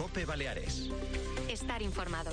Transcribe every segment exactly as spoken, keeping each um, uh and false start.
COPE Baleares. Estar informado.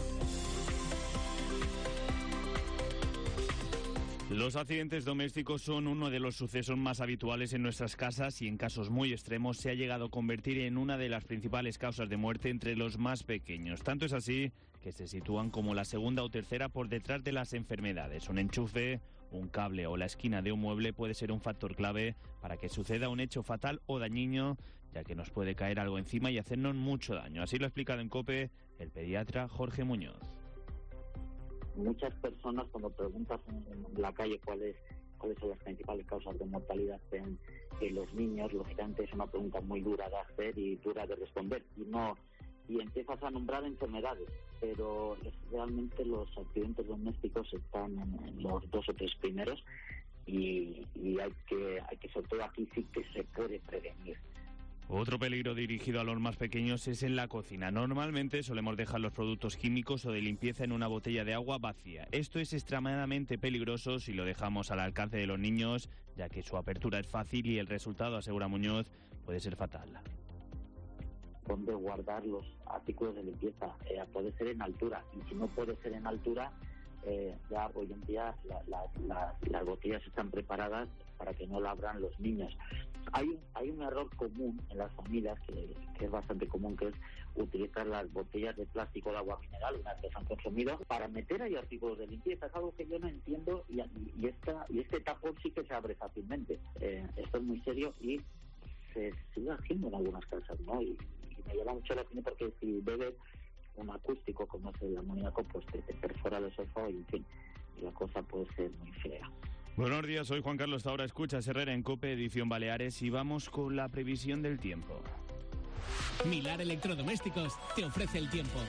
Los accidentes domésticos son uno de los sucesos más habituales en nuestras casas y en casos muy extremos se ha llegado a convertir en una de las principales causas de muerte entre los más pequeños. Tanto es así que se sitúan como la segunda o tercera por detrás de las enfermedades. Un enchufe, un cable o la esquina de un mueble puede ser un factor clave para que suceda un hecho fatal o dañino, ya que nos puede caer algo encima y hacernos mucho daño. Así lo ha explicado en COPE el pediatra Jorge Muñoz. Muchas personas, cuando preguntas en la calle cuáles cuáles son las principales causas de mortalidad en, en los niños, lógicamente es una pregunta muy dura de hacer y dura de responder. Y no y empiezas a nombrar enfermedades, pero es, realmente los accidentes domésticos están en, en los dos o tres primeros y, y hay que hay que sobre todo aquí sí que se puede prevenir. Otro peligro dirigido a los más pequeños es en la cocina. Normalmente solemos dejar los productos químicos o de limpieza en una botella de agua vacía. Esto es extremadamente peligroso si lo dejamos al alcance de los niños, ya que su apertura es fácil y el resultado, asegura Muñoz, puede ser fatal. ¿Dónde guardar los artículos de limpieza? Eh, puede ser en altura, y si no puede ser en altura, eh, ya hoy en día la, la, la, las botellas están preparadas para que no la abran los niños. Hay un, hay un error común en las familias que, que es bastante común, que es utilizar las botellas de plástico de agua mineral, una vez que se han consumido, para meter ahí artículos de limpieza. Es algo que yo no entiendo y, y, esta, y este tapón sí que se abre fácilmente. Eh, esto es muy serio y se sigue haciendo en algunas casas, ¿no? Y, y me llama mucho la atención porque si bebes un acústico como es el amoníaco, pues te, te perfora el esófago y en fin, y la cosa puede ser muy fea. Buenos días, soy Juan Carlos Taura, escuchas Herrera en COPE, edición Baleares, y vamos con la previsión del tiempo. Milar Electrodomésticos te ofrece el tiempo.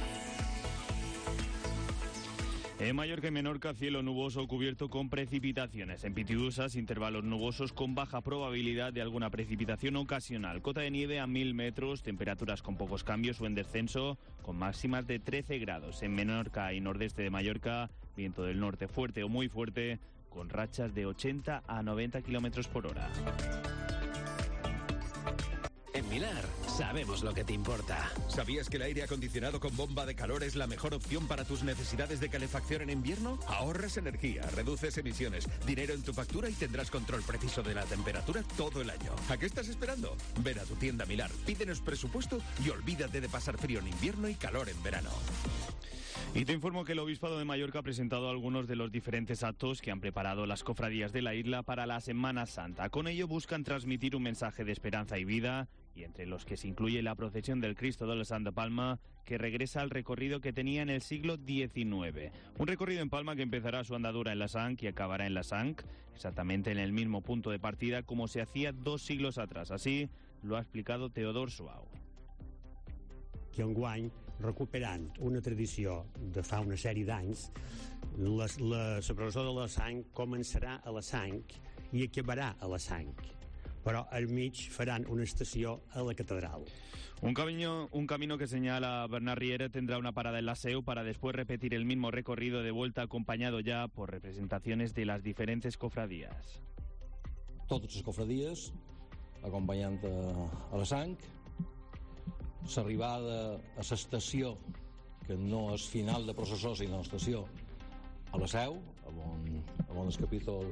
En Mallorca y Menorca, cielo nuboso cubierto con precipitaciones. En Pitiusas, intervalos nubosos con baja probabilidad de alguna precipitación ocasional. Cota de nieve a mil metros, temperaturas con pocos cambios o en descenso, con máximas de trece grados. En Menorca y nordeste de Mallorca, viento del norte fuerte o muy fuerte, con rachas de ochenta a noventa kilómetros por hora. En Milar sabemos lo que te importa. ¿Sabías que el aire acondicionado con bomba de calor es la mejor opción para tus necesidades de calefacción en invierno? Ahorras energía, reduces emisiones, dinero en tu factura y tendrás control preciso de la temperatura todo el año. ¿A qué estás esperando? Ven a tu tienda Milar, pídenos presupuesto y olvídate de pasar frío en invierno y calor en verano. Y te informo que el Obispado de Mallorca ha presentado algunos de los diferentes actos que han preparado las cofradías de la isla para la Semana Santa. Con ello buscan transmitir un mensaje de esperanza y vida, y entre los que se incluye la procesión del Cristo de la Santa Palma, que regresa al recorrido que tenía en el siglo diecinueve. Un recorrido en Palma que empezará su andadura en la Sanc y acabará en la Sanc, exactamente en el mismo punto de partida como se hacía dos siglos atrás. Así lo ha explicado Teodor Suau. Que enguany, recuperant una tradició de fa una sèrie d'anys, la, la, la processó de la Sanc començarà a la Sanc i acabarà a la Sanc, però al mig faran una estació a la catedral. Un camino, un camino que señala Bernard Riera tendrá una parada en la Seu para después repetir el mismo recorrido de vuelta, acompañado ya por representaciones de las diferentes cofradías. Totes les cofradies acompanyant a, a la Sanc, l'arribada a l'estació, que no és final de processó, sinó estació, a la Seu, on, on el capítol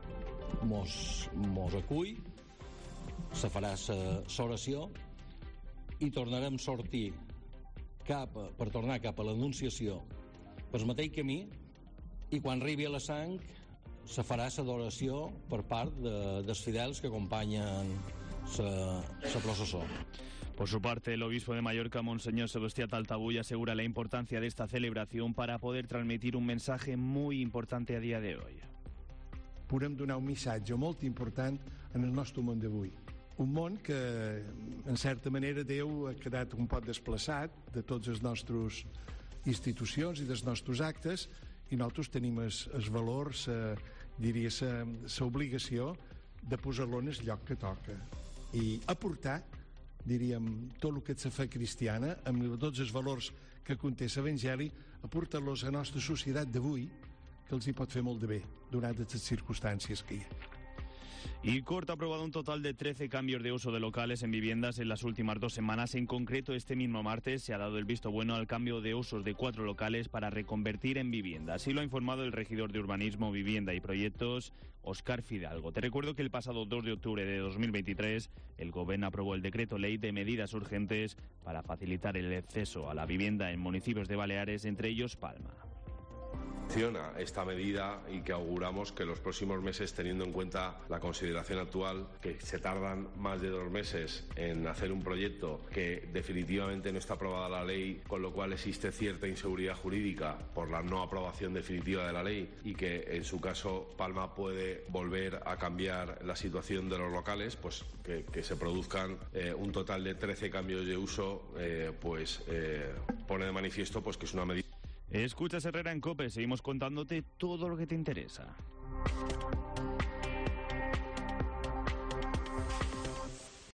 mos, mos acull, se farà l'oració i tornarem a sortir cap, per tornar cap a l'Anunciació pel mateix camí, i quan arribi a la Sanc se farà l'adoració per part de, dels fidels que acompanyen la processó. Por su parte, el obispo de Mallorca, Monseñor Sebastián Taltabull, asegura la importancia de esta celebración para poder transmitir un mensaje muy importante a día de hoy. Podem donar un missatge molt important en el nostre món d'avui. Un món que, en certa manera, Déu ha quedat un poc desplaçat de totes les nostres institucions i dels nostres actes, i nosaltres tenim el, el valor, la, diria, l'obligació de posar-lo en el lloc que toca i aportar, diríem, tot el que és la fe cristiana, amb tots els valors que conté l'Evangeli, aportar-los a la nostra societat d'avui, que els hi pot fer molt de bé, donat les circumstàncies que hi ha. Y Cort ha aprobado un total de trece cambios de uso de locales en viviendas en las últimas dos semanas. En concreto, este mismo martes se ha dado el visto bueno al cambio de usos de cuatro locales para reconvertir en vivienda. Así lo ha informado el regidor de Urbanismo, Vivienda y Proyectos, Óscar Fidalgo. Te recuerdo que el pasado dos de octubre de dos mil veintitrés el Gobierno aprobó el decreto ley de medidas urgentes para facilitar el acceso a la vivienda en municipios de Baleares, entre ellos Palma. Esta medida y que auguramos que los próximos meses, teniendo en cuenta la consideración actual, que se tardan más de dos meses en hacer un proyecto que definitivamente no está aprobada la ley, con lo cual existe cierta inseguridad jurídica por la no aprobación definitiva de la ley y que en su caso Palma puede volver a cambiar la situación de los locales, pues que, que se produzcan eh, un total de trece cambios de uso, eh, pues eh, pone de manifiesto pues que es una medida. Escuchas Herrera en COPE, seguimos contándote todo lo que te interesa.